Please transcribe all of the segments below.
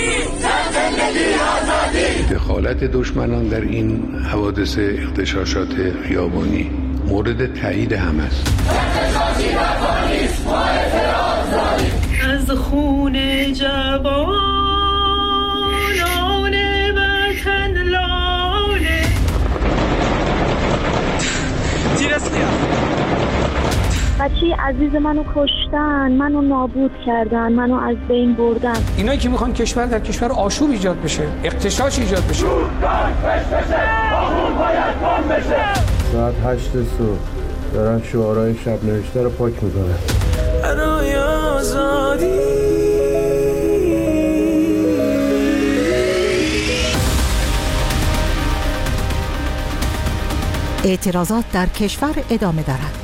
دخالت دشمنان در این حوادث اغتشاشات خیابانی مورد تایید هم است. از خون جوانان وطن لاله بچه عزیز منو کشتن، منو نابود کردن، منو از بین بردن. اینایی که میخوان کشور در کشور آشوب ایجاد بشه، اغتشاش ایجاد بشه. ساعت 8 صبح دارن شعارهای شب نوشته رو پاک میکنن. برای آزادی اعتراضات در کشور ادامه دارد.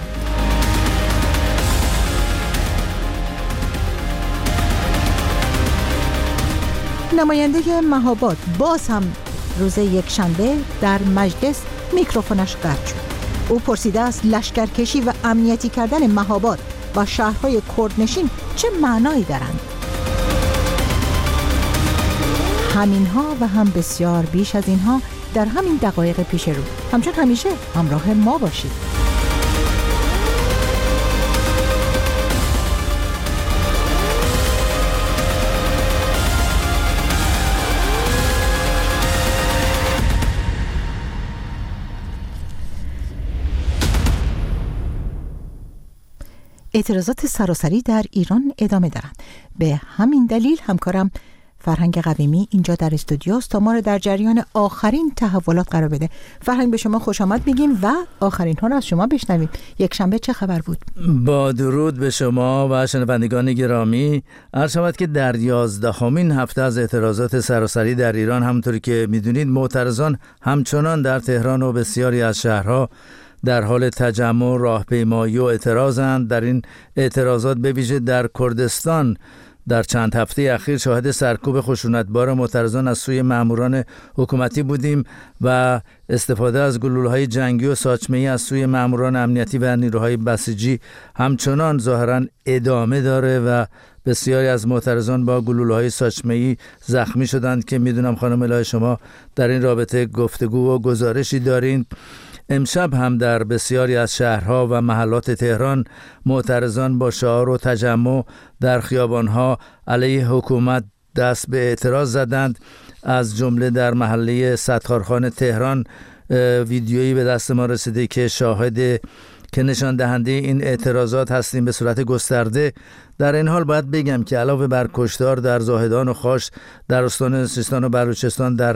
نماینده مهاباد باز هم روز یکشنبه در مجلس میکروفونش قطع شد. او پرسیده است لشکرکشی و امنیتی کردن مهاباد و شهرهای کردنشین چه معنایی دارند؟ همینها و هم بسیار بیش از اینها در همین دقایق پیش رو. همچون همیشه همراه ما باشید. اعتراضات سراسری در ایران ادامه دارند. به همین دلیل همکارم فرهنگ قویمی اینجا در استودیوست تا ما رو در جریان آخرین تحولات قرار بده. فرهنگ، به شما خوش آمد میگیم و آخرین ها رو از شما بشنویم. یک شنبه چه خبر بود؟ با درود به شما و شنوندگان گرامی. عرض شود که در 11مین هفته از اعتراضات سراسری در ایران، همونطوری که میدونید، معترضان همچنان در تهران و بسیاری از شهرها در حال تجمع، راهپیمایی و اعتراضند. در این اعتراضات به ویژه در کردستان در چند هفته اخیر شاهد سرکوب خشونتبار معترضان از سوی ماموران حکومتی بودیم و استفاده از گلوله‌های جنگی و ساچمه‌ای از سوی ماموران امنیتی و نیروهای بسیجی همچنان ظاهراً ادامه داره و بسیاری از معترضان با گلوله‌های ساچمه‌ای زخمی شدند که میدونم خانم الهه شما در این رابطه گفتگو و گزارشی دارین. امشب هم در بسیاری از شهرها و محلات تهران معترضان با شعار و تجمع در خیابانها علیه حکومت دست به اعتراض زدند. از جمله در محله ستارخان تهران ویدیویی به دست ما رسیده که که نشان دهنده این اعتراضات هستیم به صورت گسترده. در این حال باید بگم که علاوه بر کشتار در زاهدان و خاش در استان سیستان و بلوچستان در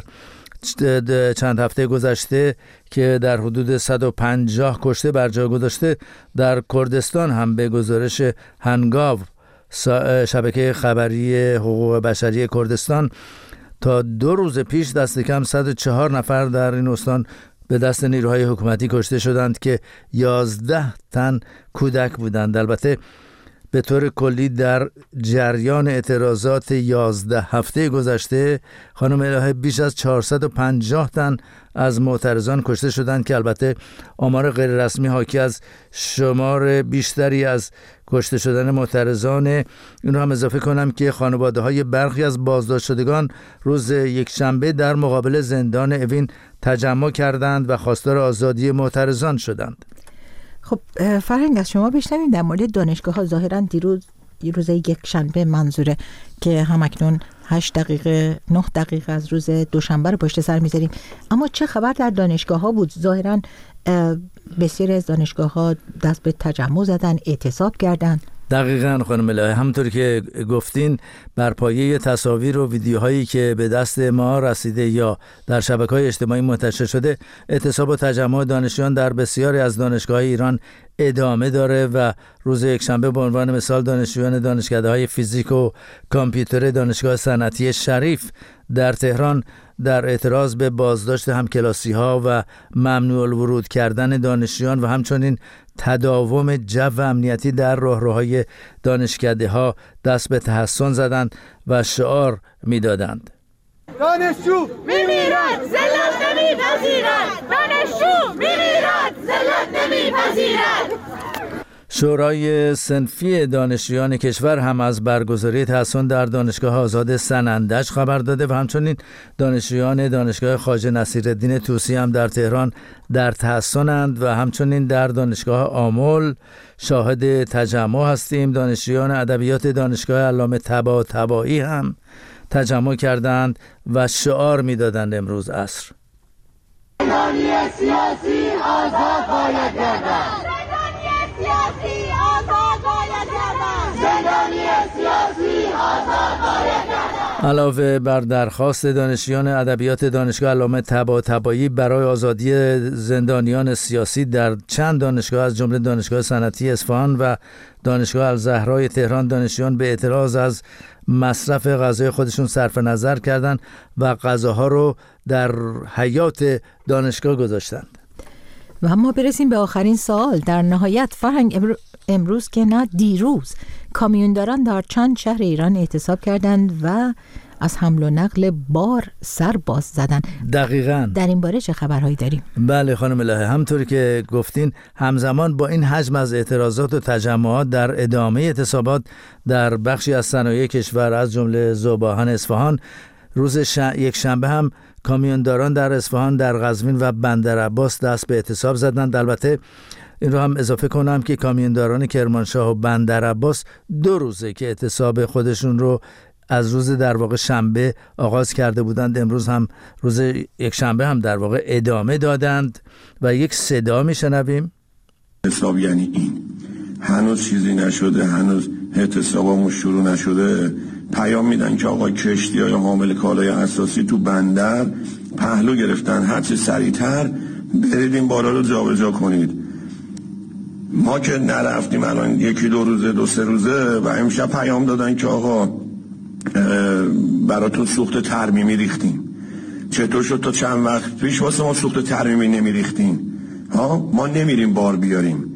چند هفته گذشته که در حدود 150 کشته بر جا گذاشته، در کردستان هم به گزارش هنگاو شبکه خبری حقوق بشری کردستان تا 2 روز پیش دست کم 104 نفر در این استان به دست نیروهای حکومتی کشته شدند که 11 تن کودک بودند. البته به طور کلی در جریان اعتراضات 11 هفته گذشته خانم الهه بیش از 450 تن از معترضان کشته شدند که البته آمار غیر رسمی حاکی از شمار بیشتری از کشته شدن معترضان. این رو هم اضافه کنم که خانواده‌های برخی از بازداشت شدگان روز یکشنبه در مقابل زندان اوین تجمع کردند و خواستار آزادی معترضان شدند. خب فرهنگ، از شما بشنویم در مورد دانشگاه ها. ظاهراً روز یکشنبه منظوره که همکنون 8 دقیقه 9 دقیقه از روز دوشنبه رو پشت سر میذاریم، اما چه خبر در دانشگاه ها بود؟ ظاهراً بسیاری از دانشگاه ها دست به تجمع زدن، اعتصاب کردن. دقیقاً خانم الهه، همونطور که گفتین بر پایه تصاویر و ویدیوهایی که به دست ما رسیده یا در شبکه‌های اجتماعی منتشر شده، اعتصاب و تجمع دانشجویان در بسیاری از دانشگاه‌های ایران ادامه داره و روز یکشنبه به عنوان مثال دانشجویان دانشکده‌های فیزیک و کامپیوتر دانشگاه صنعتی شریف در تهران در اعتراض به بازداشت همکلاسی‌ها و ممنوع الورود کردن دانشجویان و همچنین تداوم جو امنیتی در راهروهای دانشکده‌ها دست به تحسن زدند و شعار می‌دادند: دانشجو می‌میرد، ذلت نمی‌پذیرد. دانشجو می‌میرد، ذلت نمی‌پذیرد. شورای صنفی دانشجویان کشور هم از برگزاری تحصن در دانشگاه آزاد سنندج خبر داده و همچنین دانشجویان دانشگاه خواجه نصیرالدین طوسی هم در تهران در تحصنند و همچنین در دانشگاه آمل شاهد تجمع هستیم. دانشجویان ادبیات دانشگاه علامه طباطبایی هم تجمع کردند و شعار می‌دادند امروز عصر. زندانی سیاسی آزاد باید گردد. سیاسی آزاد باید گردد. زندانی سیاسی آزاد باید گردد. علاوه بر درخواست دانشجویان ادبیات دانشگاه علامه طباطبایی برای آزادی زندانیان سیاسی در چند دانشگاه از جمله دانشگاه صنعتی اصفهان و دانشگاه الزهرای تهران، دانشجویان به اعتراض از مصرف غذای خودشون صرف نظر کردند و غذاها رو در حیاط دانشگاه گذاشتند. و اما برسیم به آخرین سوال. در نهایت فرهنگ امروز که نه دیروز کامیونداران در چند شهر ایران اعتصاب کردند و از حمل و نقل بار سر باز زدن. دقیقاً. در این باره چه خبرهایی داریم؟ بله خانم الهه، همطوری که گفتین همزمان با این حجم از اعتراضات و تجمعات در ادامه اعتصابات در بخشی از صنایع کشور از جمله ذوباهن اصفهان روز یک شنبه هم کامیونداران در اصفهان، در قزوین و بندرعباس دست به اعتصاب زدند. البته این رو هم اضافه کنم که کامیونداران کرمانشاه و بندرعباس 2 روزه که اعتصاب خودشون رو از روز در واقع شنبه آغاز کرده بودند، امروز هم روز یک شنبه هم در واقع ادامه دادند و یک صدا میشنویم. اعتصاب یعنی این، هنوز چیزی نشده، هنوز اعتصابمون شروع نشده، پیام میدن که آقا کشتی‌های حامل کالای اساسی تو بندر پهلو گرفتن، هر چه سریعتر برید این بارا رو جابجا کنید. ما که نرفتیم الان 1-2 روزه 2-3 روزه و امشب پیام دادن که آقا براتون سوخت ترمیمی ریختیم. چطور شد تا چند وقت پیش واسه ما سوخت ترمیمی نمیریختین؟ ما نمیریم بار بیاریم،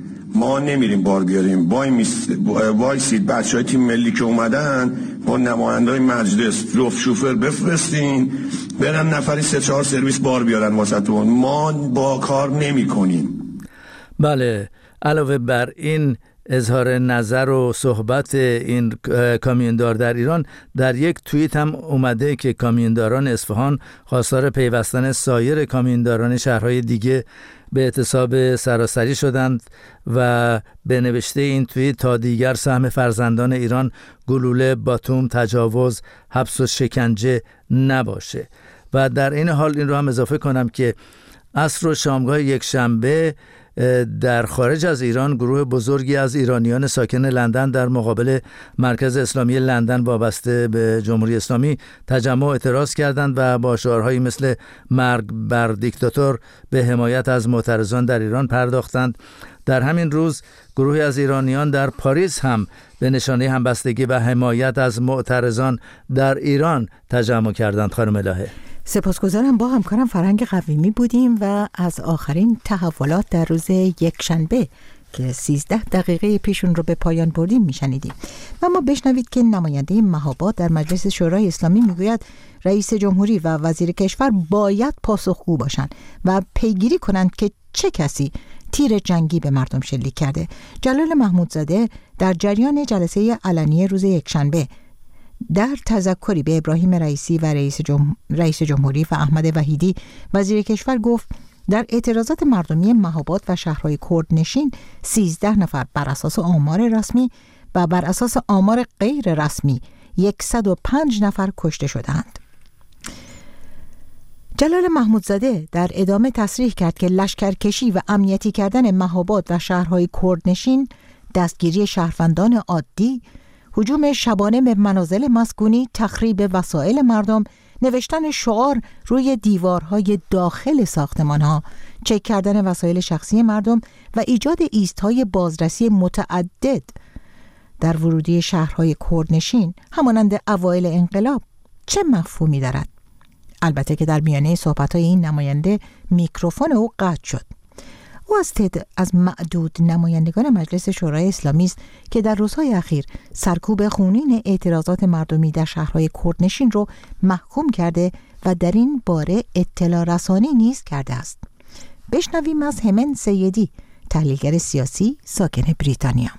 وایسید بچهای تیم ملی که اومدن با نمایندای مجلس جفت شوفر بفرستین برن نفری 3-4 سرویس بار بیارن واسهتون، ما با کار نمی کنیم. بله، علاوه بر این اظهار نظر و صحبت این کامیوندار در ایران، در یک توییت هم اومده که کامیونداران اصفهان خواستار پیوستن سایر کامیونداران شهرهای دیگه به اعتصاب سراسری شدند و به نوشته این توییت تا دیگر سهم فرزندان ایران گلوله، باتوم، تجاوز، حبس و شکنجه نباشه. و در این حال این رو هم اضافه کنم که عصر و شامگاه یک شنبه در خارج از ایران گروه بزرگی از ایرانیان ساکن لندن در مقابل مرکز اسلامی لندن وابسته به جمهوری اسلامی تجمع اعتراض کردند و با شعارهایی مثل مرگ بر دیکتاتور به حمایت از معترضان در ایران پرداختند. در همین روز گروهی از ایرانیان در پاریس هم به نشانه همبستگی و حمایت از معترضان در ایران تجمع کردند. خانم الهه، سپاسگزارم. با همکارم فرهنگ قویمی بودیم و از آخرین تحولات در روز یکشنبه که 13 دقیقه پیشون رو به پایان بردیم میشنیدیم. و ما بشنوید که نماینده مهاباد در مجلس شورای اسلامی میگوید رئیس جمهوری و وزیر کشور باید پاسخگو باشند و پیگیری کنند که چه کسی تیر جنگی به مردم شلیک کرده. جلال محمودزاده در جریان جلسه علنی روز یکشنبه در تذکری به ابراهیم رئیسی و رئیس جمهوری و احمد وحیدی وزیر کشور گفت در اعتراضات مردمی مهاباد و شهرهای کردنشین 13 نفر بر اساس آمار رسمی و بر اساس آمار غیر رسمی 105 نفر کشته شدند. جلال محمودزاده در ادامه تصریح کرد که لشکرکشی و امنیتی کردن مهاباد و شهرهای کردنشین، دستگیری شهروندان عادی، هجوم شبانه به منازل مسکونی، تخریب وسایل مردم، نوشتن شعار روی دیوارهای داخل ساختمانها، چک کردن وسایل شخصی مردم و ایجاد ایستهای بازرسی متعدد در ورودی شهرهای کردنشین همانند اوایل انقلاب چه مفهومی دارد؟ البته که در میانه صحبت‌های این نماینده میکروفون او قطع شد. او از معدود نمایندگان مجلس شورای اسلامی است که در روزهای اخیر سرکوب خونین اعتراضات مردمی در شهرهای کردنشین رو محکوم کرده و در این باره اطلاع رسانی نیز کرده است. بشنویم از همن سیدی تحلیلگر سیاسی ساکن بریتانیا.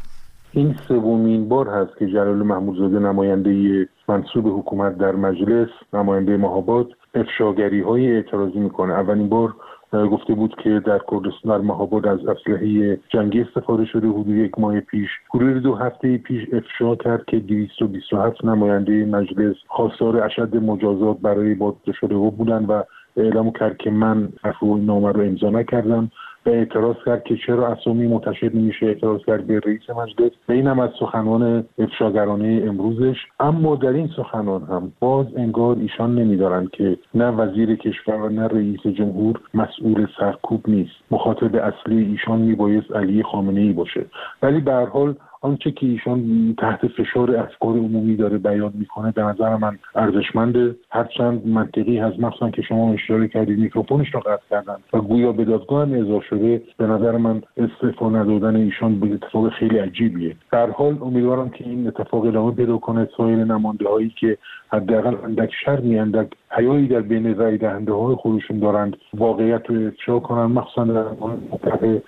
این سومین بار هست که جلال محمودزاده نماینده منصوب حکومت در مجلس، نماینده مهاباد، افشاگری‌های اعتراضی میکنه. اولین بار گفته بود که در کردستان در مهاباد از اسلحه جنگی استفاده شده. حدود 1 ماه پیش، حدود 2 هفته پیش افشا کرد که 227 نماینده مجلس خواستار اشد مجازات برای بازداشت شدگان بودند و اعلام کرد که من حرف این نامه رو امضا نکردم و اعتراض کرد که چرا اسامی منتشر نمیشه. اعتراض کرد به رئیس مجلس و این هم از سخنان افشاگرانه امروزش. اما در این سخنان هم باز انگار ایشان نمیدارن که نه وزیر کشور و نه رئیس جمهور مسئول سرکوب نیست. مخاطب اصلی ایشان میبایست علی خامنه‌ای باشه. ولی به هر حال آنچه که ایشان تحت فشار افکار عمومی داره بیان میکنه به نظر من ارزشمنده، هرچند منطقی هست. مخصوصا که شما اشاره کردید میکروفونش رو قطع کردن و گویا به دادگاه هم احضار شده. به نظر من استعفا ندادن ایشان به اتفاق خیلی عجیبیه. در حال امیدوارم که این اتفاق ادامه پیدا کنه. سایر نماینده‌هایی که حداقل اندک شرمی، اندک حیایی در بین رای دهنده های خودشون دارند واقعیت رو افشا کنن، مخصوصا در مورد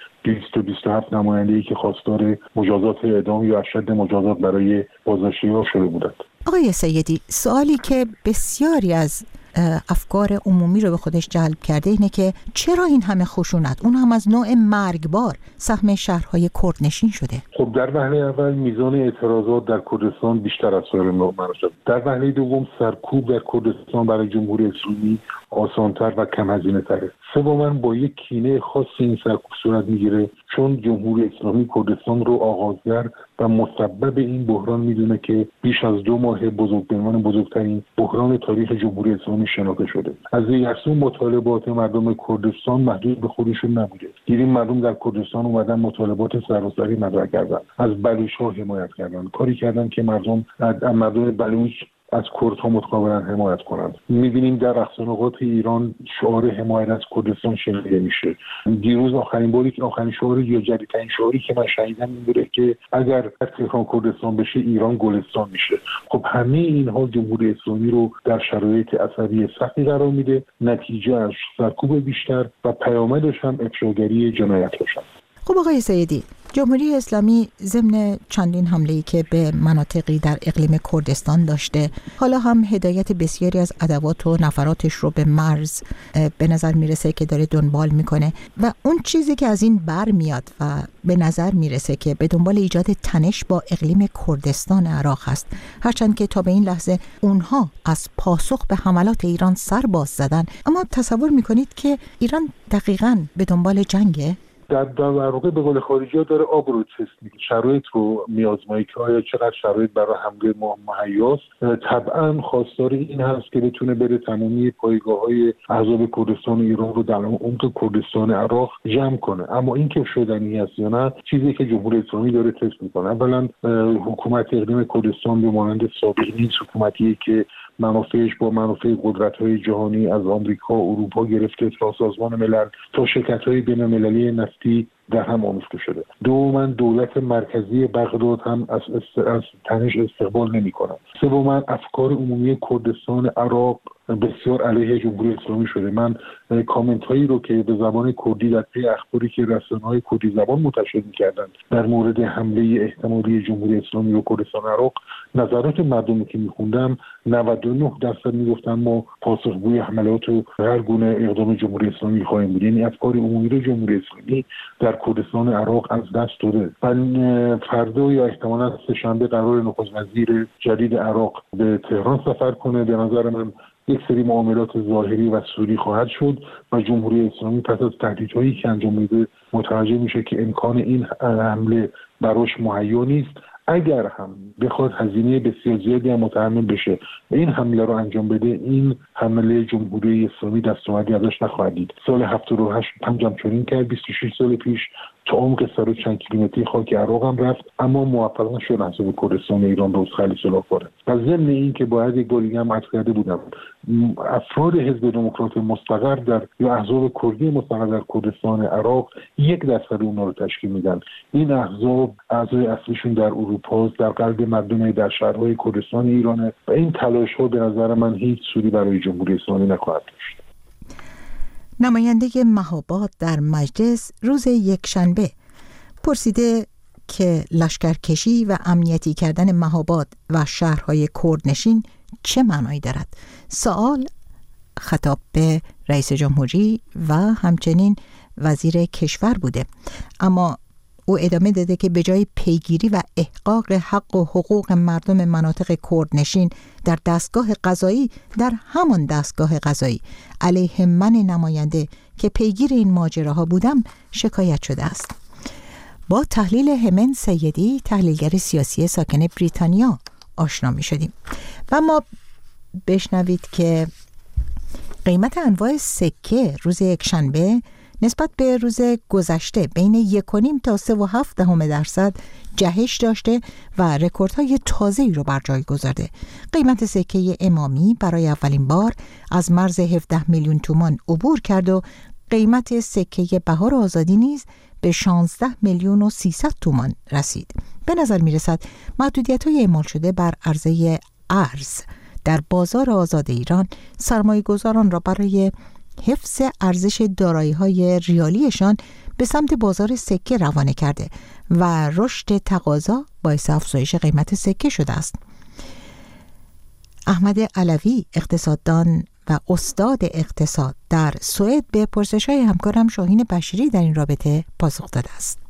227 نماینده‌ای که خواستار مجازات اعدام یا اشد مجازات برای بازداشتی‌ها شده بودند. آقای سیدی، سوالی که بسیاری از افکار عمومی رو به خودش جلب کرده اینه که چرا این همه خشونت، اون هم از نوع مرگبار، سهم شهرهای کردنشین شده؟ خب در وهله اول میزان اعتراضات در کردستان بیشتر از سایر مناطق. در وهله دوم سرکوب در کردستان برای جمهوری اسلامی آسانتر و کم هزینه تره. سوماً با یک کینه خاص این سرکوب صورت میگیره، چون جمهوری اسلامی کردستان رو آغازگر و مسبب این بحران میدونه که بیش از 2 ماه بزرگترین بحران تاریخ جمهوری اسلامی شناخته شده. از دیگر سو مطالبات مردم کردستان محدود به خودشون نبوده. دیدیم مردم در کردستان اومدن مطالبات سراسری مطرح کردن، از بلوچ‌ها حمایت کردن، کاری کردن که مردم بلوچ از کردها متقابلا حمایت کنند. می‌بینیم در رقص‌نقاط ایران شعار حمایت از کردستان شنیده میشه. دیروز آخرین شعار یا جدیدترین شعاری که من شنیدم این بوده که اگر تهران کردستان بشه ایران گلستان میشه. خب همه اینها جمهوری اسلامی رو در شرایط عصبی سختی قرار میده. نتیجه از سرکوب بیشتر و پیامدش هم افشاگری جنایت‌هاش است. خب آقای سیدی، جمهوری اسلامی ضمن چندین حمله‌ای که به مناطقی در اقلیم کردستان داشته، حالا هم هدایت بسیاری از ادوات و نفراتش رو به مرز به نظر میرسه که داره دنبال میکنه و اون چیزی که از این بر میاد و به نظر میرسه که به دنبال ایجاد تنش با اقلیم کردستان عراق هست، هرچند که تا به این لحظه اونها از پاسخ به حملات ایران سر باز زدن. اما تصور میکنید که ایران دقیقاً به دنبال جنگه؟ در واقع به قول خارجی‌ها داره آب رو تست میکنه، شرایط رو میازمایی که آیا چقدر شرایط برای حمله مهیاست. طبعا خواستار این هست که بتونه بره تمامی پایگاه‌های احزاب کردستان ایران رو در عمق کردستان عراق جمع کنه. اما این که شدنی است یا نه چیزی که جمهوری اسلامی داره تست میکنه. اولا حکومت اقلیم کردستان به مانند سابق نیست، حکومتیه که منافعش با منافع قدرت‌های جهانی از آمریکا، اروپا گرفته تا سازمان ملل تا شرکت‌های بین‌المللی نفتی در هم آمیخته شده. دوما دولت مرکزی بغداد هم از تنش استقبال نمی‌کنه. سوما افکار عمومی کردستان عراق بسیار علیه جمهوری اسلامی شده. من کامنت هایی رو که به زبان کردی در پی اخباری که رسانه‌های کردی زبان منتشر می‌کردند در مورد حمله احتمالی جمهوری اسلامی به کردستان عراق، نظرات مردمی که می‌خوندم 99% میگفتن ما پاسخگوی حملات و هر گونه اقدام جمهوری اسلامی خواهیم بود. یعنی افکار عمومی رو جمهوری اسلامی در کردستان عراق از دست داده. فردا یا احتمالاً سه‌شنبه قرار نخست وزیر جدید عراق به تهران سفر کنه. به نظر من یک سری معاملات ظاهری و سوری خواهد شد و جمهوری اسلامی پس از تهدیدهایی که انجام میده متوجه میشه که امکان این حمله براش مهیا نیست. اگر هم بخواد هزینه بسیار زیادی هم متحمل بشه و این حمله رو انجام بده، این حمله جمهوری اسلامی دستاوردی ازش نخواهد دید. سال 78 هم جمع‌چنین کرد، 26 سال پیش تا عمق 100 چند کیلومتری خاک عراق هم رفت، اما موفق نشد احزاب کردستان ایران رو خالی سلاح کنه. و ضمن این که باید یک بار دیگه هم عرض کرده بودم، افراد حزب دموکرات مستقر در یا احزاب کردی مستقر در کردستان عراق 1% اونها رو تشکیل میدن. این احزاب اعضای اصلیشون در اروپا، در قلب مردم در شهرهای کردستان ایرانه و این تلاش‌ها به نظر من هیچ سودی برای جمهوری اسلامی نخواهد داشت. نماینده مهاباد در مجلس روز یکشنبه پرسیده که لشکرکشی و امنیتی کردن مهاباد و شهرهای کردنشین چه معنایی دارد. سوال خطاب به رئیس جمهوری و همچنین وزیر کشور بوده، اما او ادامه داده که به جای پیگیری و احقاق حق و حقوق مردم مناطق کردنشین در دستگاه قضایی، در همان دستگاه قضایی علیه من نماینده که پیگیر این ماجراها بودم شکایت شده است. با تحلیل همن سیدی، تحلیلگر سیاسی ساکن بریتانیا آشنا می شدیم و ما بشنوید که قیمت انواع سکه روز یکشنبه نسبت به روز گذشته بین 1.5 تا 3.7% جهش داشته و رکوردهای تازه‌ای رو بر جای گذارده. قیمت سکه امامی برای اولین بار از مرز 17 میلیون تومان عبور کرد و قیمت سکه بهار آزادی نیز به 16 میلیون و 300 تومان رسید. به نظر می رسد محدودیت‌های اعمال شده بر عرضه ارز در بازار آزاد ایران سرمایه‌گذاران را برای حفظ ارزش دارایی‌های ریالیشان به سمت بازار سکه روانه کرده و رشد تقاضا باعث افزایش قیمت سکه شده است. احمد علوی، اقتصاددان و استاد اقتصاد در سوئد، به پرسش‌های همکارم شاهین بشیری در این رابطه پاسخ داده است.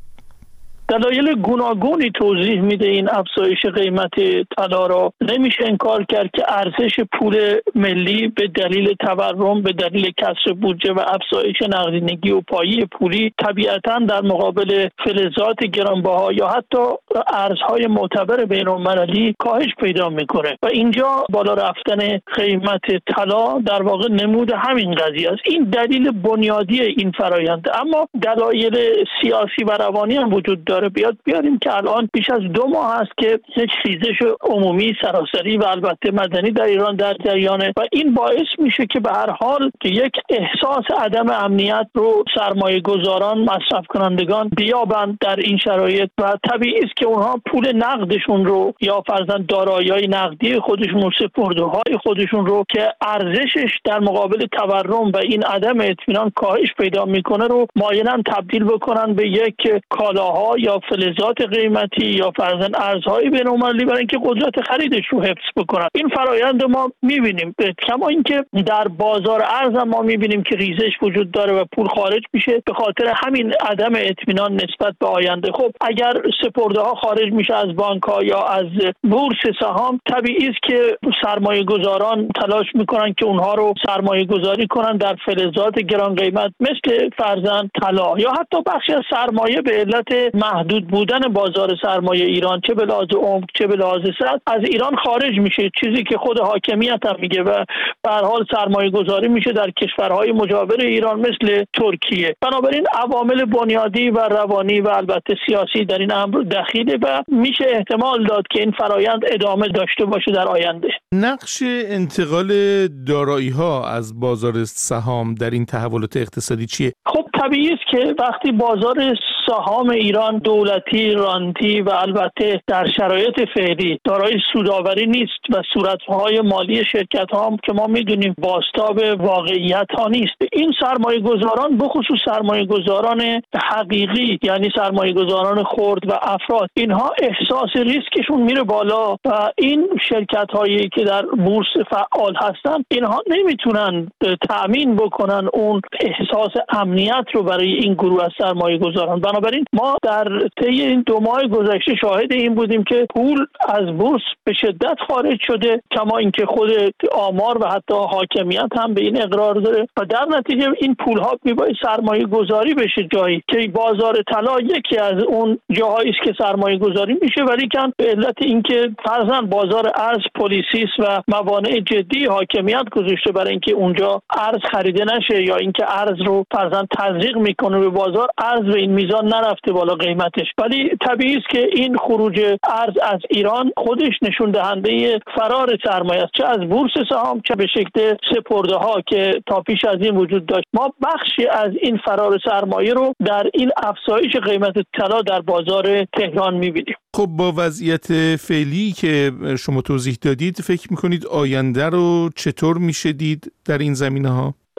دلایل گوناگونی توضیح میده این افزایش قیمت طلا را. نمیشه انکار کرد که ارزش پول ملی به دلیل تورم، به دلیل کسر بودجه و افزایش نقدینگی و پایه پولی طبیعتاً در مقابل فلزات گرانبها یا حتی ارزهای معتبر بین‌المللی کاهش پیدا میکنه و اینجا بالا رفتن قیمت طلا در واقع نمود همین قضیه است. این دلیل بنیادی این فراینده، اما دلایل سیاسی و روانی هم وجود داره. بیاریم که الان بیش از 2 ماه است که یک خیزش عمومی سراسری و البته مدنی در ایران در جریانه و این باعث میشه که به هر حال یک احساس عدم امنیت رو سرمایه گذاران، مصرف کنندگان بیابند در این شرایط و طبیعی است که اونها پول نقدشون رو یا فرضاً دارایی‌های نقدی خودشون و سپرده‌های خودشون رو که ارزشش در مقابل تورم و این عدم اطمینان کاهش پیدا میکنه رو مایلن تبدیل بکنن به یک کالاها یا فلزات قیمتی یا فرضاً ارزهای بین‌المللی برای اینکه قدرت خریدش رو حفظ بکنن. این فرایند ما می‌بینیم، کما اینکه در بازار ارز ما می‌بینیم که ریزش وجود داره و پول خارج میشه به خاطر همین عدم اطمینان نسبت به آینده. خب اگر سپرده‌ها خارج میشه از بانک‌ها یا از بورس سهام، طبیعی است که سرمایه‌گذاران تلاش میکنن که اونها رو سرمایه‌گذاری کنن در فلزات گران قیمت مثل فرضاً طلا یا حتی بخشی از سرمایه به علت محدود بودن بازار سرمایه ایران چه به لحاظ عمق چه به لحاظ سطح از ایران خارج میشه، چیزی که خود حاکمیت هم میگه و به هر حال سرمایه گذاری میشه در کشورهای مجاور ایران مثل ترکیه. بنابراین عوامل بنیادی و روانی و البته سیاسی در این امر دخیله و میشه احتمال داد که این فرایند ادامه داشته باشه در آینده. نقش انتقال دارایی‌ها از بازار سهام در این تحولات اقتصادی چیه؟ خب طبیعی است که وقتی بازار سهام ایران دولتی، رانتی و البته در شرایط فعلی دارای سودآوری نیست و صورت‌های مالی شرکت‌ها که ما می‌دونیم بازتاب واقعیت‌ها نیست، این سرمایه‌گذاران بخصوص سرمایه‌گذاران حقیقی یعنی سرمایه‌گذاران خرد و افراد، اینها احساس ریسکشون میره بالا و این شرکت‌هایی که در بورس فعال هستن اینها نمیتونن تأمین بکنن اون احساس امنیت رو برای این گروه از سرمایه‌گذاران. بنابراین ما در طی این 2 ماه گذشته شاهد این بودیم که پول از بورس به شدت خارج شده، کما اینکه خود آمار و حتی حاکمیت هم به این اقرار داره و در نتیجه این پول‌ها میباید سرمایه گذاری بشه جایی که بازار طلا یکی از اون جاهایی است که سرمایه گذاری میشه، ولی کن به علت اینکه فرضاً بازار ارز پلیسی و موانع جدی حاکمیت گذاشته برای اینکه اونجا ارز خریده نشه یا اینکه ارز رو فرضاً تزریق میکنه به بازار، ارز به این میزان نرفته بالا قیمتش. ولی طبیعی است که این خروج ارز از ایران خودش نشون دهنده فرار سرمایه است، چه از بورس سهام چه به شکل سپرده ها که تا پیش از این وجود داشت. ما بخشی از این فرار سرمایه رو در این افزایش قیمت طلا در بازار تهران می‌بینیم. خب با وضعیت فعلی که شما توضیح دادید فکر می‌کنید آینده رو چطور میشه دید در این زمینه‌ها؟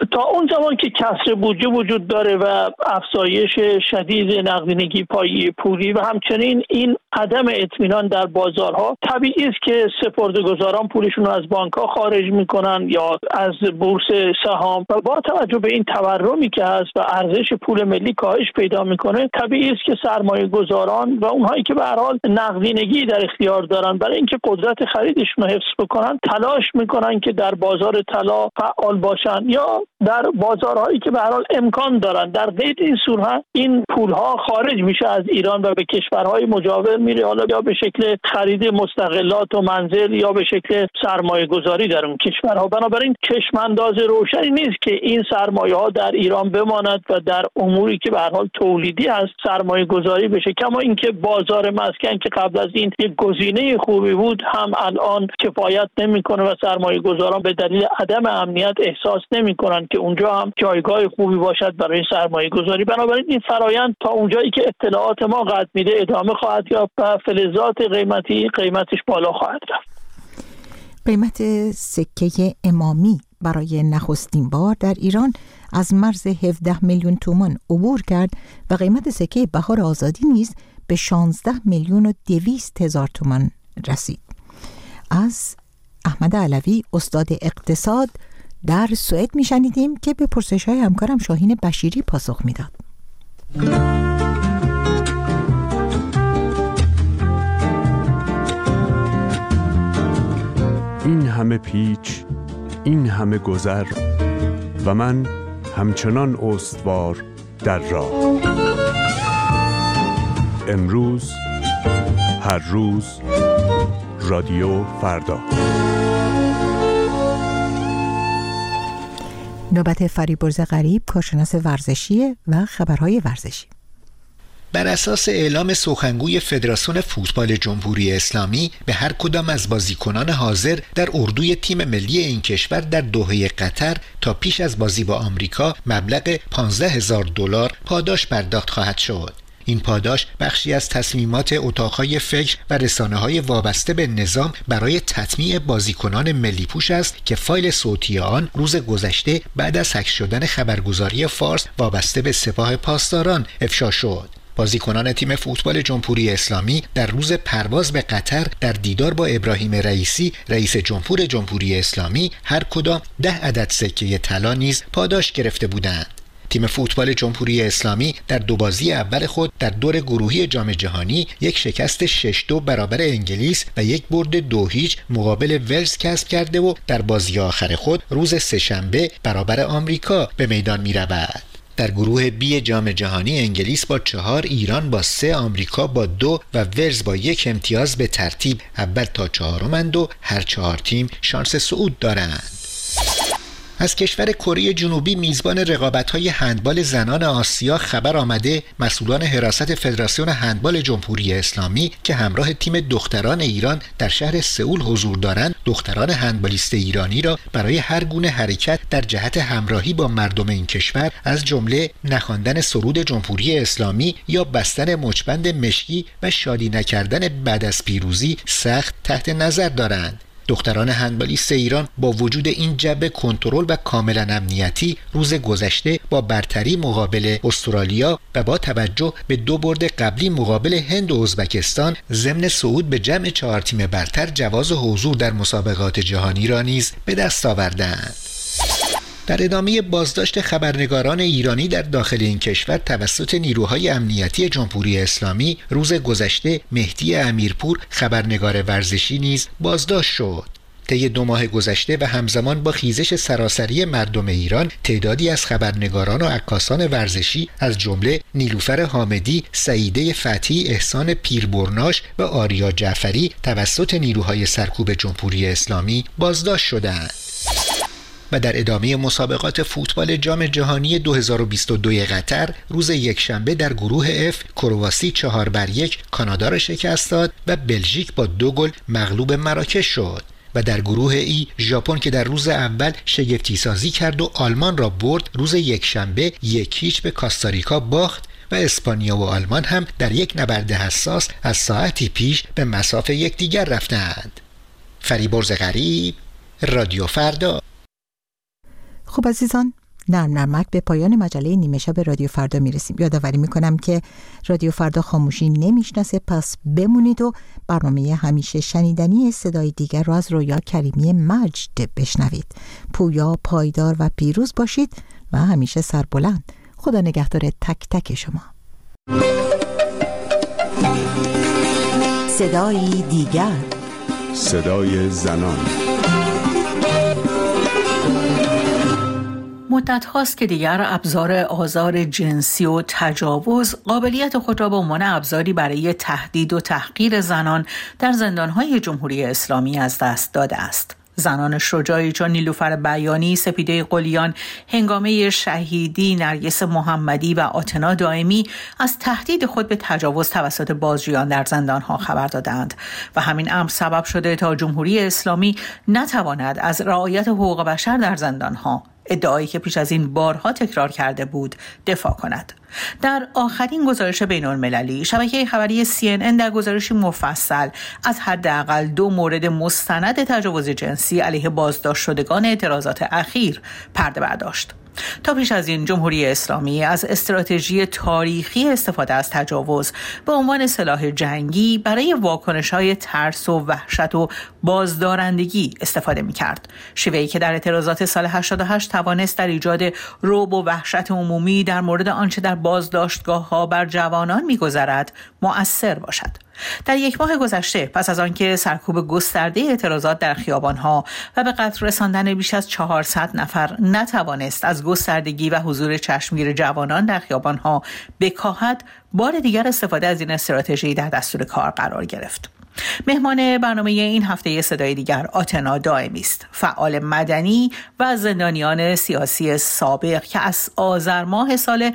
تا اون زمان که کسر بودجه وجود داره و افزایش شدید نقدینگی پایه پولی و همچنین این عدم اطمینان در بازارها، طبیعی است که سپرده‌گذاران پولشون رو از بانک‌ها خارج میکنن یا از بورس سهام و با توجه به این تورمی که هست و ارزش پول ملی کاهش پیدا میکنه، طبیعی است که سرمایه‌گذاران و اونهایی که به هر حال نقدینگی در اختیار دارن برای اینکه قدرت خریدشون رو حفظ بکنن تلاش میکنن که در بازار طلا فعال باشن یا در بازارهایی که به هر حال امکان دارن. در غیر این صورت این پولها خارج میشه از ایران و به کشورهای مجاور میره، حالا یا به شکل خرید مستغلات و منزل یا به شکل سرمایه گذاری در اون کشورها. بنابراین چشمانداز روشنی نیست که این سرمایه ها در ایران بماند و در اموری که به هر حال تولیدی هست سرمایه گذاری بشه، کما اینکه بازار مسکن که قبل از این یک گزینه خوبی بود هم الان کفایت نمیکنه و سرمایه گذاران به دلیل عدم امنیت احساس نمیکنن که اونجا هم جایگاه خوبی باشد برای سرمایه گذاری. بنابراین این فرایند تا اونجایی که اطلاعات ما قطع میده ادامه خواهد یافت و فلزات قیمتش بالا خواهد رفت. قیمت سکه امامی برای نخستین بار در ایران از مرز 17 میلیون تومان عبور کرد و قیمت سکه بهار آزادی نیز به 16 میلیون و 200 هزار تومان رسید. از احمد علوی استاد اقتصاد در سوئد میشنیدیم که به پرسش‌های همکارم شاهین بشیری پاسخ میداد. این همه پیچ، این همه گذر و من همچنان استوار در راه. امروز، هر روز، رادیو فردا. نوبت فریبرز غریب، کارشناس ورزشی و خبرهای ورزشی. بر اساس اعلام سخنگوی فدراسیون فوتبال جمهوری اسلامی به هر کدام از بازیکنان حاضر در اردوی تیم ملی این کشور در دوحه قطر تا پیش از بازی با آمریکا مبلغ $15,000 پاداش پرداخت خواهد شد. این پاداش بخشی از تصمیمات اتاقهای فکر و رسانه‌های وابسته به نظام برای تطمیع بازیکنان ملی پوش است که فایل صوتی آن روز گذشته بعد از حک شدن خبرگزاری فارس وابسته به سپاه پاسداران افشا شد. بازیکنان تیم فوتبال جمهوری اسلامی در روز پرواز به قطر در دیدار با ابراهیم رئیسی رئیس جمهور جمهوری اسلامی هر کدام 10 عدد سکه طلا نیز پاداش گرفته بودند. تیم فوتبال جمهوری اسلامی در دو بازی اول خود در دور گروهی جام جهانی یک شکست 6-2 برابر انگلیس و یک برد 2-0 مقابل ولز کسب کرده و در بازی آخر خود روز سه‌شنبه برابر آمریکا به میدان می رود. در گروه بی جام جهانی انگلیس با 4، ایران با 3، آمریکا با 2 و ولز با 1 امتیاز به ترتیب اول تا 4مند و هر 4 تیم شانس صعود دارند. از کشور کره جنوبی میزبان رقابت‌های هندبال زنان آسیا خبر آمده مسئولان حراست فدراسیون هندبال جمهوری اسلامی که همراه تیم دختران ایران در شهر سئول حضور دارند، دختران هندبالیست ایرانی را برای هر گونه حرکت در جهت همراهی با مردم این کشور از جمله نخواندن سرود جمهوری اسلامی یا بستن مچبند مشکی و شادی نکردن بعد از پیروزی سخت تحت نظر دارند. دختران هندبالیست ایران با وجود این جبهه کنترل و کاملا امنیتی روز گذشته با برتری مقابل استرالیا و با توجه به 2 برد قبلی مقابل هند و ازبکستان ضمن صعود به جمع 4 تیم برتر جواز حضور در مسابقات جهانی را نیز به دست آوردند. در ادامه بازداشت خبرنگاران ایرانی در داخل این کشور توسط نیروهای امنیتی جمهوری اسلامی روز گذشته مهدی امیرپور خبرنگار ورزشی نیز بازداشت شد. طی 2 ماه گذشته و همزمان با خیزش سراسری مردم ایران تعدادی از خبرنگاران و عکاسان ورزشی از جمله نیلوفر حامدی، سعیده فتحی، احسان پیربرناش و آریا جعفری توسط نیروهای سرکوب جمهوری اسلامی بازداشت شدند. و در ادامه مسابقات فوتبال جام جهانی 2022 قطر روز یکشنبه در گروه F کرواسی 4-1 کانادا را شکست داد و بلژیک با 2 گل مغلوب مراکش شد. و در گروه E ژاپن که در روز اول شگفتی سازی کرد و آلمان را برد روز یکشنبه 1-0 به کاستاریکا باخت و اسپانیا و آلمان هم در یک نبرد حساس از ساعتی پیش به مصاف یکدیگر رفتند. فریبرز غریب، رادیو فردا. خب عزیزان، نرم نرمک به پایان مجله نیمه شب رادیو فردا میرسیم. یادآوری میکنم که رادیو فردا خاموشی نمیشناسه، پس بمونید و برنامه همیشه شنیدنی صدای دیگر رو از رویا کریمی مجد بشنوید. پویا، پایدار و پیروز باشید و همیشه سربلند. خدا نگهدار تک تک شما. صدای دیگر، صدای زنان. مدت هاست که دیگر ابزار آزار جنسی و تجاوز قابلیت خود را به عنوان ابزاری برای تهدید و تحقیر زنان در زندانهای جمهوری اسلامی از دست داده است. زنان شجاعی چون نیلوفر بیانی، سپیده قلیان، هنگامه شهیدی، نرگس محمدی و آتنا دائمی از تهدید خود به تجاوز توسط بازجویان در زندانها خبر دادند و همین امر سبب شده تا جمهوری اسلامی نتواند از رعایت حقوق بشر در زندانها، ادعایی که پیش از این بارها تکرار کرده بود، دفاع کند. در آخرین گزارش بین‌المللی شبکه خبری CNN در گزارشی مفصل از حداقل 2 مورد مستند تجاوز جنسی علیه بازداشت شدگان اعتراضات اخیر پرده برداشت. تا پیش از این جمهوری اسلامی از استراتژی تاریخی استفاده از تجاوز به عنوان سلاح جنگی برای واکنش‌های ترس و وحشت و بازدارندگی استفاده می‌کرد. شیوهی که در اعتراضات سال 88 توانست در ایجاد رعب و وحشت عمومی در مورد آنچه در بازداشتگاه‌ها بر جوانان می‌گذرد مؤثر باشد. در 1 ماه گذشته پس از آنکه سرکوب گسترده اعتراضات در خیابان‌ها و به قتل رساندن بیش از 400 نفر نتوانست از گستردگی و حضور چشمگیر جوانان در خیابان‌ها بکاهد، بار دیگر استفاده از این استراتژی در دستور کار قرار گرفت. مهمان برنامه این هفته صدای دیگر آتنا دائمی است، فعال مدنی و از زندانیان سیاسی سابق که از آذر ماه سال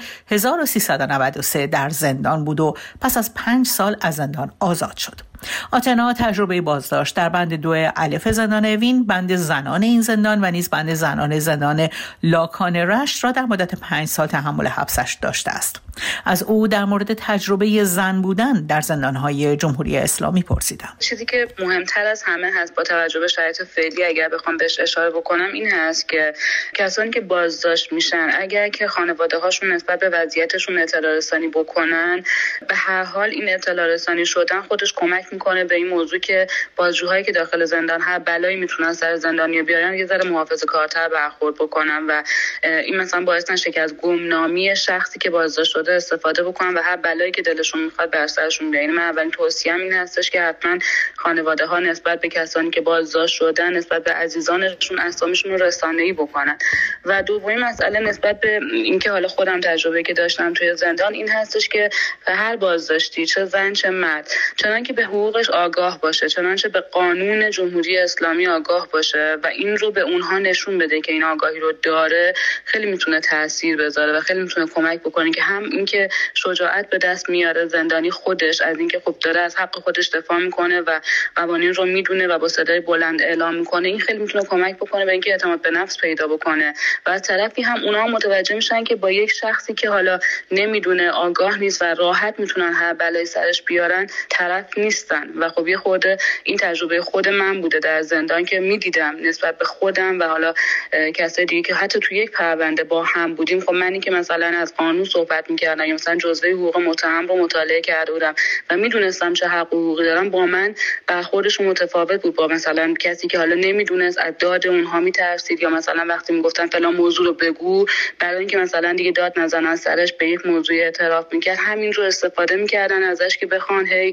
1393 در زندان بود و پس از 5 سال از زندان آزاد شد. آتنا تجربه بازداشت در بند 2 الف زندان اوین، بند زنان این زندان و نیز بند زنان زندان لاکان رشت را در مدت 5 سال تحمل حبسش داشته است. از او در مورد تجربه زن بودن در زندانهای جمهوری اسلامی پرسیدم. چیزی که مهمتر از همه هست با توجه به شرایط فعلی اگر بخوام بهش اشاره بکنم این هست که کسانی که بازداشت میشن اگر که خانواده هاشون نسبت به وضعیتشون اطلاع رسانی بکنن، به هر حال این اطلاع رسانی شدن خودش کمک میکنه به این موضوع که بازجوهایی که داخل زندان هر بلایی میتونن سر زندانی بیارن یه ذره محافظه‌کارتر برخورد بکنن و این مثلا باعث نشه که از گمنامی شخصی که بازداشت شده استفاده بکنن و هر بلایی که دلشون میخواد بر سرشون بیارن. من اولین توصیه‌ام این هستش که حتما خانواده ها نسبت به کسانی که بازداشت شدن، نسبت به عزیزانشون اسامیشون رو رسانه‌ای بکنن. و دومین مسئله نسبت به اینکه حالا خودم تجربه که داشتم توی زندان این هستش که هر بازداشتی چه زن چه مرد چنانکه به حقوقش آگاه باشه، چنانچه به قانون جمهوری اسلامی آگاه باشه و این رو به اونها نشون بده که این آگاهی رو داره، خیلی میتونه تاثیر بذاره و خیلی میتونه کمک بکنه که هم اینکه شجاعت به دست میاره زندانی خودش از اینکه خب داره از حق خودش دفاع میکنه و قوانین رو میدونه و با صدای بلند اعلام میکنه، این خیلی میتونه کمک بکنه به اینکه اعتماد به نفس پیدا بکنه و از طرفی هم اونها متوجه میشن که با یک شخصی که حالا نمیدونه، آگاه نیست و راحت میتونن هر بلایی سرش بیارن طرف نیستن. و خب یه خورده این تجربه خود من بوده در زندان که میدیدم نسبت به خودم و حالا کسای دیگه که حتی توی یک پرونده با هم بودیم، خب منی که مثلا از قانون صحبت میکردم یا مثلا جزوه حقوق متهم رو مطالعه کرده بودم و میدونستم چه حق و حقوقی دارم، با من برخوردش متفاوت بود با مثلا کسی که حالا نمیدونست، از داد اونها میترسید یا مثلا وقتی میگفتن فلان موضوع رو بگو برای اینکه مثلا دیگه داد نزنن سرش به یک موضوع اعتراف میکرد، همین رو استفاده میکردن ازش که بخوان هی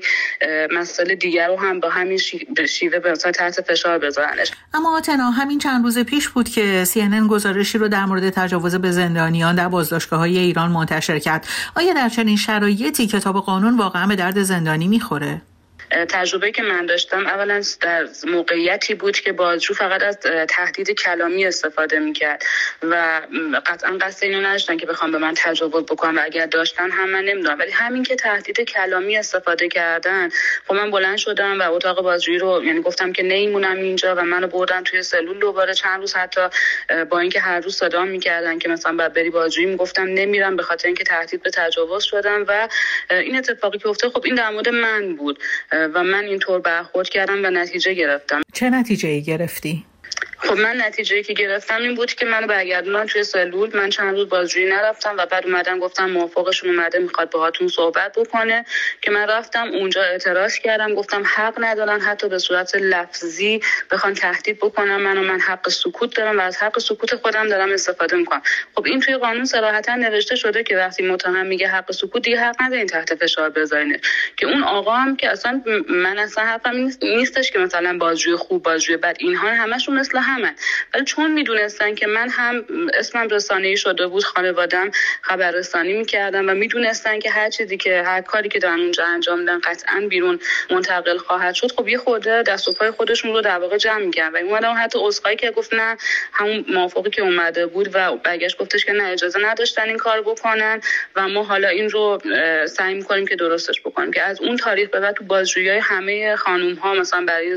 مسئله دیگر رو هم با همین شیوه به مثلا تحت فشار بذارنش. اما آتنا، همین چند روز پیش بود که CNN گزارشی رو در مورد تجاوز به زندانیان در بازداشتگاه‌های ایران منتشر کرد. آیا در چنین شرایطی کتاب قانون واقعا به درد زندانی میخوره؟ تجربه که من داشتم اولا در موقعیتی بود که بازجو فقط از تهدید کلامی استفاده میکرد و قطعا قصد اینو نداشتن که بخوام به من تجاوز بکنن و اگر داشتن هم من نمیدونم، ولی همین که تهدید کلامی استفاده کردن، خب من بلند شدم و اتاق بازجویی رو یعنی گفتم که نمیمونم اینجا و منو بردن توی سلول دوباره چند روز، حتی با اینکه هر روز صدا میکردن که مثلا بعد بری بازجویی، میگفتم نمیرم به خاطر اینکه تهدید به تجاوز شدم و این اتفاقی که افتاد خب این در مورد من بود و من اینطور برخورد کردم و نتیجه گرفتم. چه نتیجه‌ای گرفتی؟ خب من نتیجه‌ای که گرفتم این بود که منو برگردوندن توی سلول. من چند روز بازجویی نرفتم و بعد اومدن گفتم موافقشون اومده میخواد باهاتون صحبت بکنه، که من رفتم اونجا اعتراض کردم، گفتم حق ندارن حتی به صورت لفظی بخوان تهدید بکنن من حق سکوت دارم و از حق سکوت خودم دارم استفاده میکنم. خب این توی قانون صراحتا نوشته شده که وقتی متهم میگه حق سکوت دیگه حق ندارین تحت فشار بذارین. که اون آقا هم که اصلا حرفم نیستش که مثلا بازجوی خوب بازجوی بد، اینها همشون مثل همه، ولی چون میدونستن که من هم اسمم رسانه‌ای شده بود، خانواده‌ام خبررسانی میکردن و میدونستن که هر کاری که دارن اونجا انجام میدن قطعاً بیرون منتقل خواهد شد، خب یه خورده دست و پای خودشون رو در واقع جمع می‌کردن و اومدن حتی عذرخواهی که گفت نه همون موافقی که اومده بود و برگشت گفتش که نه اجازه نداشتن این کار بکنن و ما حالا این رو سعی می‌کنیم که درستش بکنیم. که از اون تاریخ به بعد تو بازجویی‌های همه خانم‌ها مثلا برای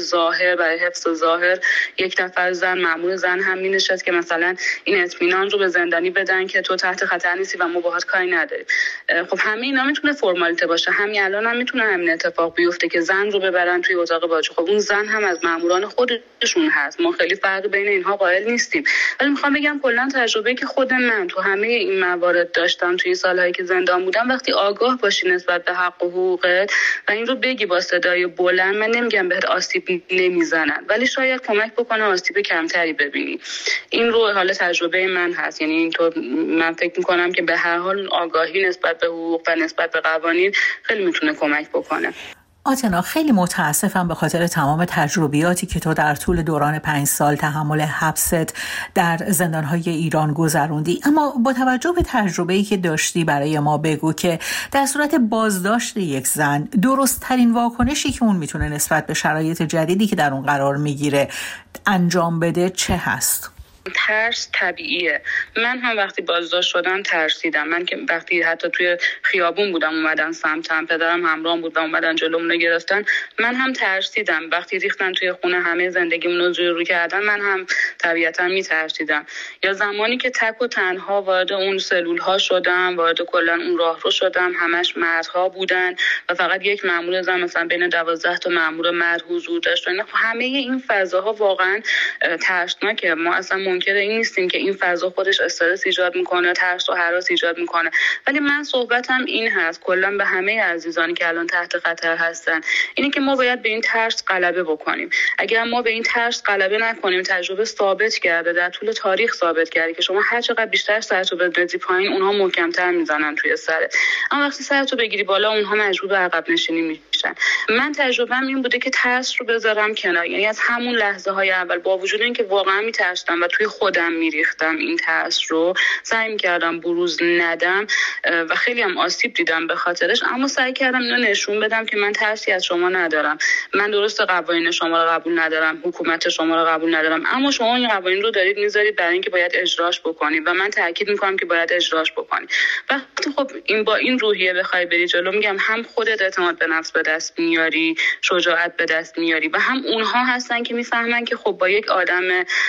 حفظ ظاهر یک نفر زن مأمور زن هم می‌نشست که مثلا این اطمینان رو به زندانی بدن که تو تحت خطر نیستی و ما باهات کاری نداریم. خب همه اینا میتونه فرمالیته باشه، همین الان هم میتونه همین اتفاق بیفته که زن رو ببرن توی اتاق بازجویی. خب اون زن هم از مأموران خودشون هست، ما خیلی فرق بین اینها قائل نیستیم. ولی میخوام بگم کلا تجربه‌ای که خود من تو همه این موارد داشتم توی سالهایی که زندان بودم، وقتی آگاه باشی نسبت به حق و حقوقت و این رو بگی با صدای بلند، من نمیگم بهت آسیب نمیزنن ولی شاید کمک بکنه آسیب کمتری ببینی. این رو حالا تجربه من هست، یعنی اینطور من فکر میکنم که به هر حال آگاهی نسبت به حقوق و نسبت به قوانین خیلی میتونه کمک بکنه. آتنا، خیلی متاسفم به خاطر تمام تجربیاتی که تو در طول دوران 5 سال تحمل حبست در زندان‌های ایران گذروندی، اما با توجه به تجربه‌ای که داشتی برای ما بگو که در صورت بازداشت یک زن درست‌ترین واکنشی که اون میتونه نسبت به شرایط جدیدی که در اون قرار میگیره انجام بده چه هست؟ ترس طبیعیه. من هم وقتی بازداشت شدم ترسیدم. من که وقتی حتی توی خیابون بودم اومدن سمتم، پدرم همراهم بود و اومدن جلومون گرفتن، من هم ترسیدم. وقتی ریختن توی خونه همه زندگیمون رو زیر رو کردن، من هم طبیعتا میترسیدم. یا زمانی که تک و تنها وارد اون سلول ها شدم، وارد کلا اون راهرو شدم، همش مردها بودن و فقط یک مأمور زن مثلا بین 12 تا مأمور مرد حضور داشت. همه این فضاها واقعا ترسناکه. ما اصلا منکر این نیستیم که این فضا خودش استرس ایجاد میکنه، ترس و هراس ایجاد میکنه، ولی من صحبتم این هست کلا به همه عزیزانی که الان تحت خطر هستن، اینه که ما باید به این ترس غلبه بکنیم. اگر ما به این ترس غلبه نکنیم، تجربه ثابت کرده، در طول تاریخ ثابت کرده که شما هر چقدر بیشتر سرتو بندازی پایین، اونها محکم‌تر میزنن توی سرت، اما وقتی سرتو بگیری بالا، اونها مجبور به عقب نشینی میشن. من تجربه‌ام این بوده که ترس رو بذارم کنار، یعنی از همون لحظه‌های اول با وجود اینکه واقعا میترسیدم و توی خودم میریختم این ترس رو، سعی می‌کردم بروز ندم و خیلی هم آسیب دیدم به خاطرش، اما سعی کردم اینو نشون بدم که من ترسی از شما ندارم. من درست قوانین شما رو قبول ندارم، حکومت شما رو قبول ندارم، اما شما این قوانین رو دارید میذارید برای اینکه باید اجراش بکنید و من تاکید میکنم که باید اجراش بکنید. وقتی خب این با این روحیه بخوای بری جلو، میگم هم خودت اعتماد به نفس به دست میاری، شجاعت به دست میاری و هم اونها هستن که میفهمن که خب با یک آدم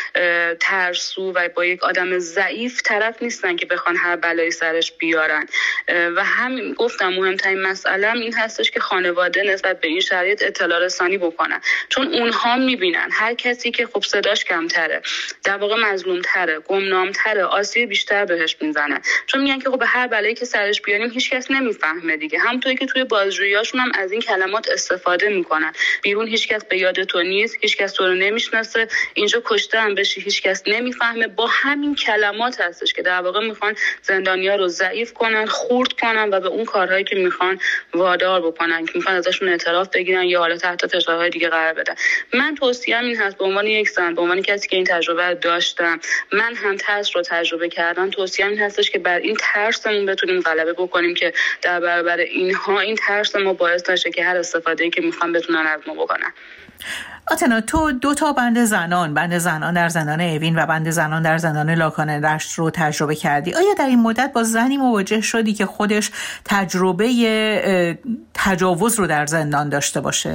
ترسو و با یک آدم ضعیف طرف نیستن که بخوان هر بلایی سرش بیارن. و هم گفتم مهمترین مسئله این هستش که خانواده نسبت به این شرایط اطلاع رسانی بکنن، چون اونها میبینن هر کسی که خب صداش کمتره، در واقع مظلومتره، گمنامتره، آسیب بیشتر بهش میزنن، چون میگن که خب به هر بلایی که سرش بیاریم هیچ کس نمیفهمه دیگه. همونطوری که توی بازجوییاشون هم از این کلمات استفاده میکنن، بیرون هیچ کس به یاد تو نیست، هیچ کس تو رو نمیشناسه، اینجا کشته هم بشی هیچ کس نمیفهمه. با همین کلمات هستش که در واقع میخوان زندانیا رو ضعیف کنن، خرد کنن و به اون کارهایی که میخوان وادار بکنن، که میخوان ازشون اعتراف بگیرن یا حالا تحت فشارهای دیگه قرار بدن. من توصیه‌ام این هست، به عنوان یک زن، به عنوان کسی که این تجربه داشتم، من هم ترس رو تجربه کردم، توصیه‌ام این هستش که بر این ترسمون بتونیم غلبه بکنیم که در برابر اینها این ترس ما باعث نشه که هر استفاده‌ای که میخوان بتونن از ما بکنن. آتنا، تو 2 تا بند زنان در زندان اوین و بند زنان در زندان لاکان رشت رو تجربه کردی. آیا در این مدت با زنی مواجه شدی که خودش تجربه تجاوز رو در زندان داشته باشه؟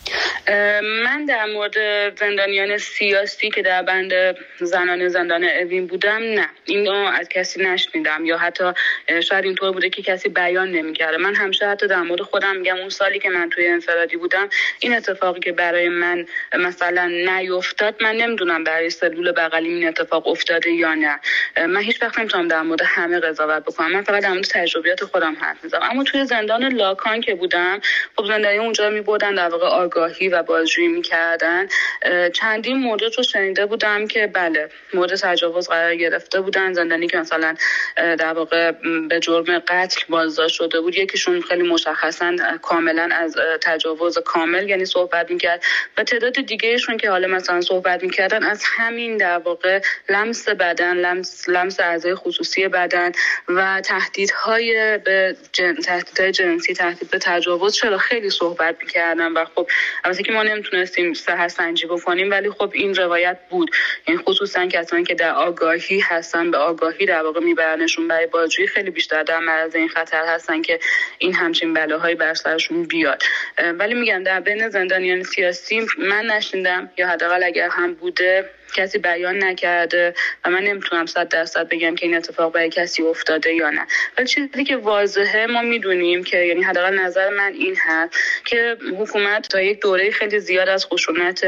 من در مورد زندانیان سیاسی که در بند زنان زندان اوین بودم نه، اینو از کسی نشنیدم یا حتی شاید اینطور بوده که کسی بیان نمی‌کرده. من همیشه حتی در مورد خودم میگم اون سالی که من توی انفرادی بودم این اتفاقی که برای من مثلا نیفتاد، من نمیدونم برای سلول بغلیم این اتفاق افتاده یا نه. من هیچ وقت نمیتونم در مورد همه قضاوت بکنم، من فقط در مورد تجربیات خودم حرف میزنم. اما توی زندان لاکان که بودم، خب زندانیان اونجا میبردن در واقع آگاهی و بازجویی میکردن. چندین مورد رو شنیده بودم که بله مورد تجاوز قرار گرفته بودن، زندانی که مثلا در واقع به جرم قتل بازداشت شده بود، یکیشون خیلی مشخصا کاملا از تجاوز کامل یعنی صحبت میکرد و تعداد دیگهشون که حالا مثلا صحبت میکردن از همین در واقع لمس بدن، لمس اعضای خصوصی بدن و تهدیدهای به تهدیدهای جنسی، تهدید به تجاوز، چرا خیلی صحبت میکردن و خب البته که ما نمیتونستیم صحت سنجی بکنیم ولی خب این روایت بود، یعنی خصوصا کسانی که در آگاهی هستن به آگاهی در واقع میبرنشون برای بازجویی خیلی بیشتر در معرض این خطر هستن که این همچین بلاهایی بر سرشون بیاد. ولی میگم در بین زندانیان سیاسی من نشنیدم یا حداقل اگر هم بوده کسی بیان نکرده و من نمیتونم 100% بگم که این اتفاق برای کسی افتاده یا نه. ولی چیزی که واضحه ما میدونیم که یعنی حداقل نظر من این هست که حکومت تا یک دوره خیلی زیاد از خشونت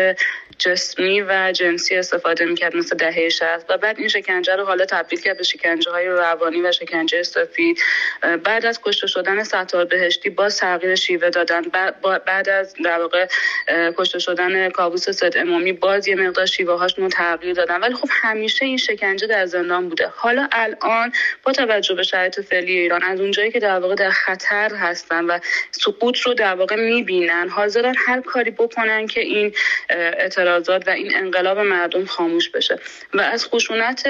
جسمی و جنسی استفاده میکرد مثل دهه 60 و بعد این شکنجه رو حالا تبدیل کرد به شکنجه‌های روانی و شکنجه سفید. بعد از کشته شدن ستار بهشتی باز تغییر شیوه دادن، بعد از در واقع کشته شدن کاووس سید امامی باز یه مقدار شیوه‌هاشون رو تغییر دادن، ولی خب همیشه این شکنجه در زندان بوده. حالا الان با توجه به شرایط فعلی ایران از اونجایی که در واقع در خطر هستن و سقوط رو در واقع میبینن، حاضرن هر کاری بکنن که این اعتراضات و این انقلاب مردم خاموش بشه و از خشونت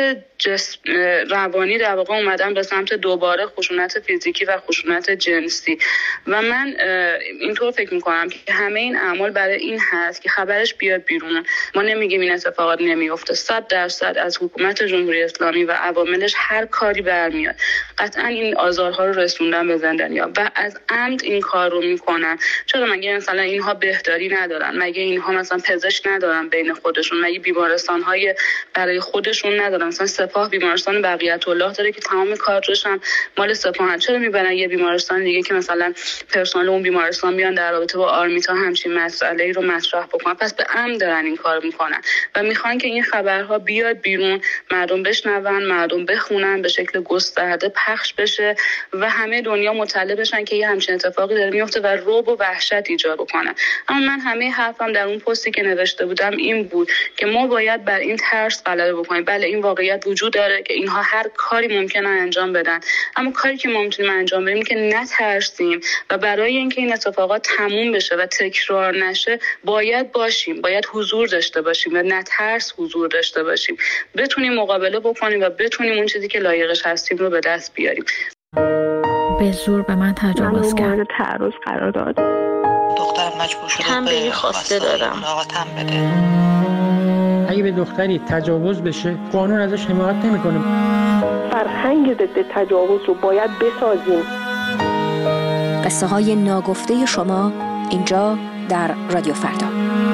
روانی در واقع اومدن به سمت دوباره خشونت فیزیکی و خشونت جنسی. و من اینطور فکر میکنم که همه این اعمال برای این هست که خبرش بیاد بیرون. ما نمیگیم این اتفاقات نمیفته، 100% از حکومت جمهوری اسلامی و عواملش هر کاری برمیاد. قطعا این آزارها رو رسوندن به زندانیان و از عمد این کار رو میکنن. چرا مگه مثلا اینها بهداری ندارن؟ مگه اینها مثلا پزشک ندارن بین خودشون؟ مگه بیمارستان‌های برای خودشون ندارن؟ مثلا سپاه بیمارستان بقیت الله داره که تمام کادرش هم مال سپاه. چرا میبرن یه بیمارستان دیگه که مثلا پرسنل اون بیمارستان بیان در رابطه با آرمیتا همچین مسئله‌ای رو مطرح بکنن؟ پس به عمد دارن این کارو میکنن و میخوان که این خبرها بیاد بیرون، مردم بشنون، مردم بخونن، به شکل گسترده پخش بشه و همه دنیا مطلع بشن که یه همچین اتفاقی داره میفته و رعب و وحشت ایجاد بکنن. اما من همه حرفم در اون پستی که نوشته بودم این بود که ما باید بر این ترس غلبه بکنیم. بله این واقعیت وجود داره که اینها هر کاری ممکنه انجام بدن، اما کاری که ما میتونیم انجام بدیم که نترسیم و برای اینکه این اتفاقات تموم بشه و تکرار نشه باید حضور داشته باشیم و نترس حضور داشته باشیم، بتونیم مقابله بکنیم و بتونیم اون چیزی که لایقش هستیم رو به دست بیاریم. به زور به من تجاوز کرد. من تعرض قرار داد. دختر مجبور شده به خواسته دادم. ملاقاتم بده. اگه به دختری تجاوز بشه قانون ازش حمایت نمیکنه. فرهنگ ضد تجاوز رو باید بسازیم. قصه های ناگفته شما اینجا در رادیو فردا.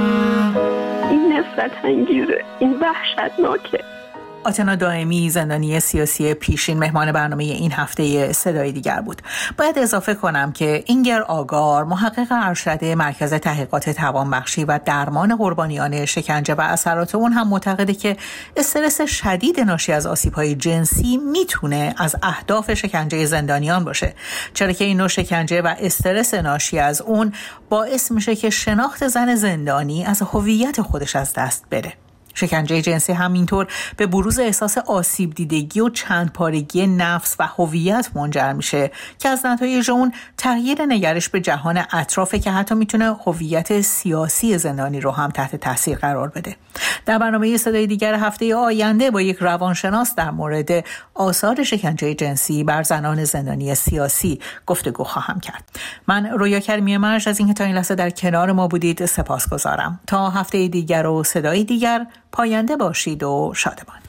این نفرت انگیزه، این وحشتناکه. آتنا دائمی زندانی سیاسی پیشین مهمان برنامه این هفته صدای دیگر بود. باید اضافه کنم که اینگر آگار، محقق ارشد مرکز تحقیقات توانبخشی و درمان قربانیان شکنجه و اثرات اون، هم معتقده که استرس شدید ناشی از آسیب‌های جنسی میتونه از اهداف شکنجه زندانیان باشه، چرا که این نوع شکنجه و استرس ناشی از اون باعث میشه که شناخت زن زندانی از هویت خودش از دست بره. شکنجه جنسی همینطور به بروز احساس آسیب دیدگی و چند پارگی نفس و هویت منجر میشه که از نتایج اون تغییر نگرش به جهان اطرافه که حتی میتونه هویت سیاسی زندانی رو هم تحت تاثیر قرار بده. در برنامه صدای دیگر هفته آینده با یک روانشناس در مورد آثار شکنجه جنسی بر زنان زندانی سیاسی گفتگو خواهم کرد. من رویا کریمی مرج از اینکه تا این لحظه در کنار ما بودید سپاسگزارم. تا هفته دیگر و صدای دیگر پاینده باشید و شادمان.